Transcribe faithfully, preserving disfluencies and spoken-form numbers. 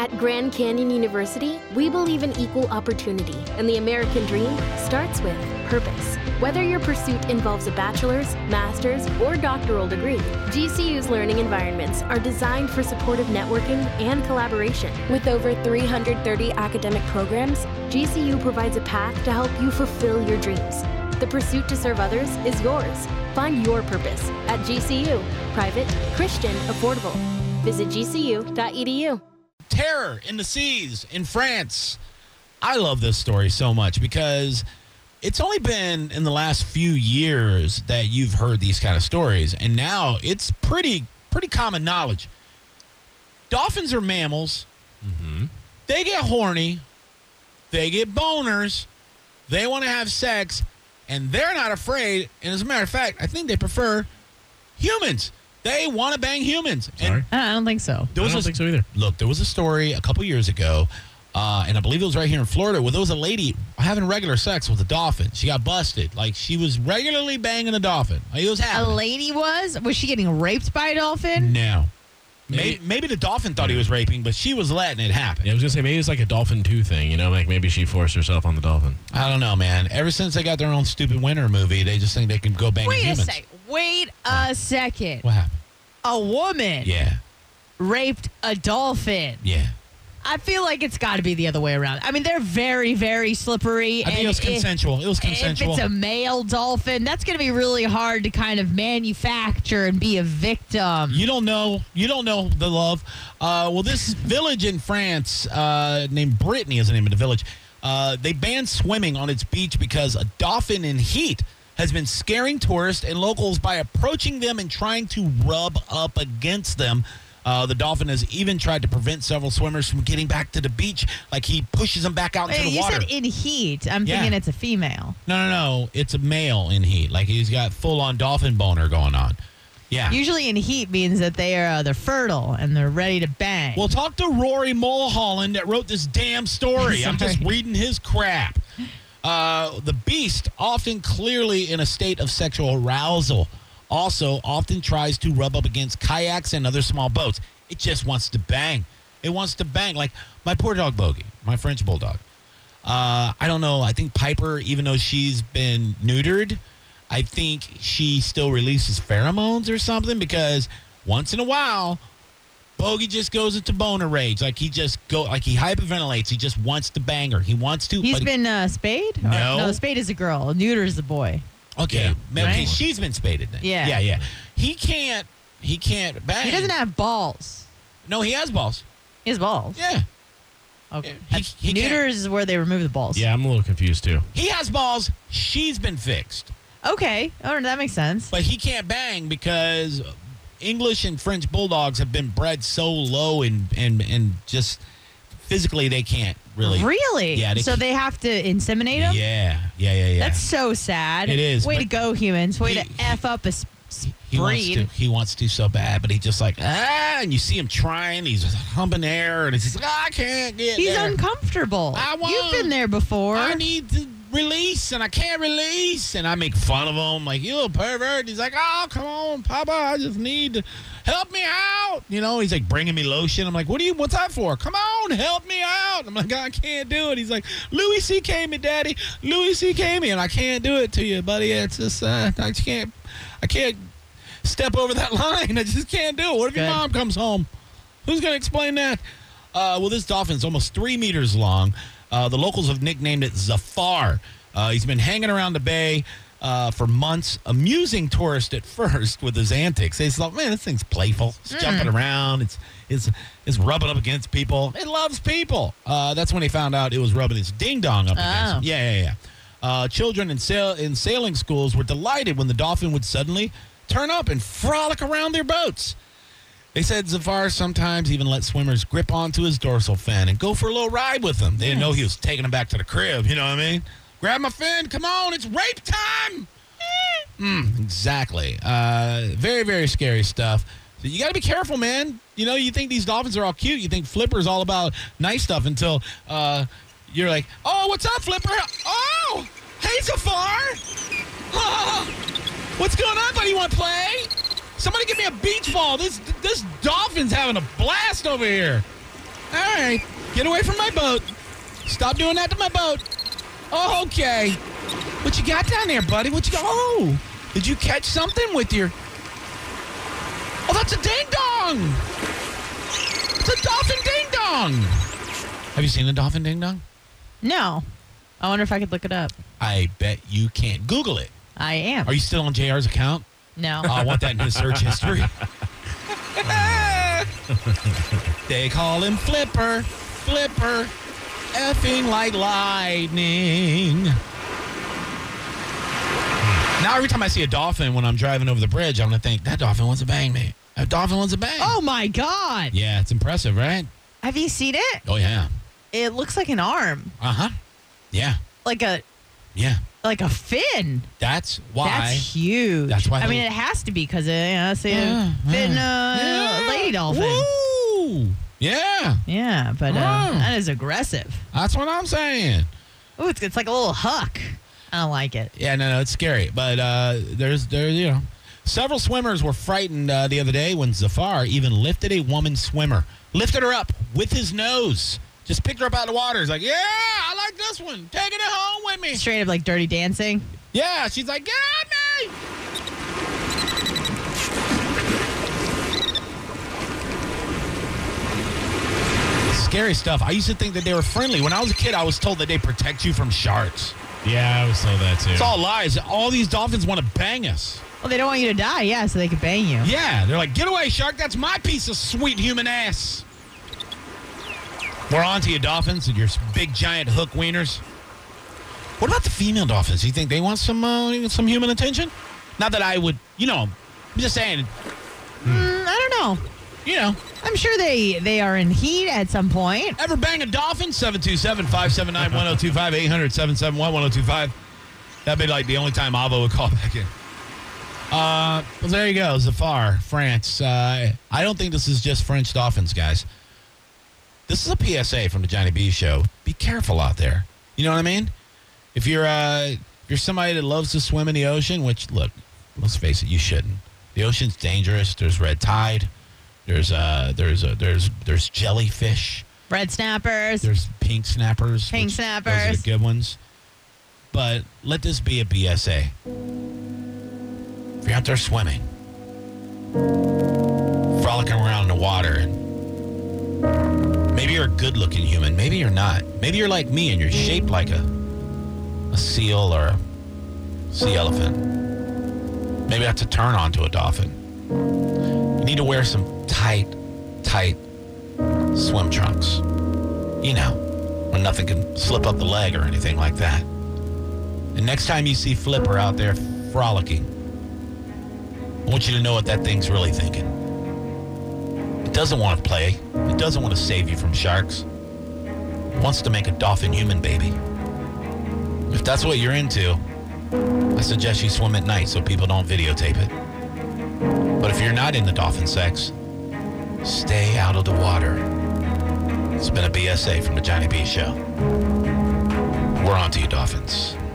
At Grand Canyon University, we believe in equal opportunity, and the American dream starts with purpose. Whether your pursuit involves a bachelor's, master's, or doctoral degree, G C U's learning environments are designed for supportive networking and collaboration. With over three hundred thirty academic programs, G C U provides a path to help you fulfill your dreams. The pursuit to serve others is yours. Find your purpose at G C U. Private, Christian, affordable. Visit G C U dot E D U. Terror in the seas in France. I love this story so much because it's only been in the last few years that you've heard these kind of stories, and now it's pretty pretty common knowledge. Dolphins are mammals. Mm-hmm. They get horny. They get boners. They want to have sex, and they're not afraid. And as a matter of fact, I think they prefer humans. They want to bang humans. Sorry? And I don't think so. there was I don't a- think so either. Look, there was a story a couple years ago, uh, and I believe it was right here in Florida, where there was a lady having regular sex with a dolphin. She got busted. Like, she was regularly banging a dolphin. Like, it was A happening. lady was? Was she getting raped by a dolphin? No. Maybe, Maybe- maybe the dolphin thought he was raping, but she was letting it happen. Yeah, I was going to say, maybe it's like a Dolphin two thing, you know? Like maybe she forced herself on the dolphin. I don't know, man. Ever since they got their own stupid winter movie, they just think they can go bang Wait humans. a second. Wait a second. What happened? A woman Yeah. raped a dolphin. Yeah. I feel like it's got to be the other way around. I mean, they're very, very slippery. I think and it was if- consensual. It was consensual. If it's a male dolphin, that's going to be really hard to kind of manufacture and be a victim. You don't know. You don't know the love. Uh, well, this village in France uh, named Brittany is the name of the village. Uh, they banned swimming on its beach because a dolphin in heat has been scaring tourists and locals by approaching them and trying to rub up against them. Uh, the dolphin has even tried to prevent several swimmers from getting back to the beach. Like, he pushes them back out into Hey, the you water. said in heat. I'm Yeah. thinking it's a female. No, no, no. It's a male in heat. Like, he's got full-on dolphin boner going on. Yeah. Usually in heat means that they are uh, they're fertile and they're ready to bang. Well, talk to Rory Mulholland that wrote this damn story. I'm just Sorry. reading his crap. Uh, the beast, often clearly in a state of sexual arousal, also often tries to rub up against kayaks and other small boats. It just wants to bang. It wants to bang. Like my poor dog Bogey, my French bulldog. Uh, I don't know. I think Piper, even though she's been neutered, I think she still releases pheromones or something, because once in a while, Bogey just goes into boner rage. Like he just go, like he hyperventilates. He just wants to bang her. He wants to. He's but he- been uh, spayed? Or- No. no, spayed is a girl. Neuter is a boy. okay. Yeah. man, okay, Right? she's been spaded then. Yeah. yeah, yeah. He can't. He can't bang. He doesn't have balls. No, he has balls. He has balls. Yeah, Okay. He- he Neuter can't- is where they remove the balls. Yeah, I'm a little confused too. he has balls. She's been fixed, Okay. Oh, that makes sense. but he can't bang because English and French bulldogs have been bred so low and and and just physically they can't really. Really? Yeah, they so can't- they have to inseminate him? Yeah, yeah, yeah, yeah. That's so sad. It is, Way but to go, humans. Way he- to F up a s- s- He wants breed. to. He wants to so bad, but he just like ah, and you see him trying. He's humping air, and he's like, "Ah, I can't get He's there. uncomfortable. I You've won't. been there before. I need to release, and I can't release." And I make fun of him, like, "You little pervert." He's like, "Oh, come on, Papa, I just need to help me out." You know, he's like bringing me lotion. I'm like, "What do you? What's that for? Come on, help me out." I'm like, "I can't do it." He's like, "Louis C K me, Daddy. Louis C K me," and I can't do it to you, buddy. It's just uh, I just can't. I can't step over that line. I just can't do it. What if your Good. mom comes home? Who's going to explain that? Uh, well, this dolphin's almost three meters long. Uh, the locals have nicknamed it Zafar. Uh, he's been hanging around the bay uh, for months, amusing tourists at first with his antics. They thought, man, this thing's playful. It's jumping around. It's, it's, it's rubbing up against people. It loves people. Uh, that's when they found out it was rubbing its ding-dong up against Oh. them. Yeah, yeah, yeah. Uh, children in, sail- in sailing schools were delighted when the dolphin would suddenly turn up and frolic around their boats. They said Zafar sometimes even let swimmers grip onto his dorsal fin and go for a little ride with him. They didn't know he was taking them back to the crib, you know what I mean? Grab my fin, come on, it's rape time! Mm, exactly. Uh, very, very scary stuff. So you got to be careful, man. You know, you think these dolphins are all cute. You think Flipper's all about nice stuff until uh, you're like, oh, what's up, Flipper? Oh, hey, Zafar! Oh, what's going on, buddy? You want to play? Somebody give me a beach ball. This this dolphin's having a blast over here. All right. right. Get away from my boat. Stop doing that to my boat. Oh, okay. What you got down there, buddy? What you got? Oh, did you catch something with your... Oh, that's a ding-dong. It's a dolphin ding-dong. Have you seen a dolphin ding-dong? No. I wonder if I could look it up. I bet you can't. Google it. I am. Are you still on J R's account? No. Oh, I want that in his search history. They call him Flipper. Flipper. Effing like lightning. Now every time I see a dolphin when I'm driving over the bridge, I'm going to think, that dolphin wants to bang me. That dolphin wants to bang. Oh, my God. Yeah, it's impressive, right? Have you seen it? Oh, yeah. It looks like an arm. Uh-huh. Yeah. Like a Yeah. like a fin. That's why. That's huge. That's why I the- mean, it has to be because of, you know, see Yeah, a fin yeah. uh, Yeah. lady dolphin. Woo! Yeah. Yeah, but uh, Oh. that is aggressive. That's what I'm saying. Oh, it's, it's like a little huck. I don't like it. Yeah, no, no, it's scary. But uh, there's, there, you know, several swimmers were frightened uh, the other day when Zafar even lifted a woman swimmer, lifted her up with his nose, just picked her up out of the water. He's like, yeah, I like this one. Taking it home with me. Straight up like Dirty Dancing. Yeah, she's like, get on me. Scary stuff. I used to think that they were friendly. When I was a kid, I was told that they protect you from sharks. Yeah, I was told that too. It's all lies. All these dolphins want to bang us. Well, they don't want you to die, yeah, so they can bang you. Yeah, they're like, get away, shark. That's my piece of sweet human ass. We're on to you, dolphins, and your big, giant hook wieners. What about the female dolphins? Do you think they want some uh, some human attention? Not that I would, you know, I'm just saying, Mm, I don't know. you know. I'm sure they, they are in heat at some point. Ever bang a dolphin? seven two seven, five seven nine, one oh two five, eight hundred, seven seven one, one oh two five. That'd be like the only time Avo would call back in. Uh, well, there you go, Zafar, France. Uh, I don't think this is just French dolphins, guys. This is a P S A from the Johnny B Show. Be careful out there. You know what I mean? If you're uh, if you're somebody that loves to swim in the ocean, which, look, let's face it, you shouldn't. The ocean's dangerous. There's red tide. There's uh, there's uh, there's there's jellyfish. Red snappers. There's pink snappers. Pink which- snappers. Those are the good ones. But let this be a B S A. If you're out there swimming, frolicking around in the water, and maybe you're a good-looking human, maybe you're not. Maybe you're like me and you're shaped like a a seal or a sea elephant. Maybe that's a turn on to a dolphin. You need to wear some tight, tight swim trunks. You know, where nothing can slip up the leg or anything like that. And next time you see Flipper out there frolicking, I want you to know what that thing's really thinking. It doesn't want to play. It doesn't want to save you from sharks. It wants to make a dolphin human baby. If that's what you're into, I suggest you swim at night so people don't videotape it. But if you're not into dolphin sex, stay out of the water. It's been a B S A from the Johnny B Show. We're on to you, dolphins.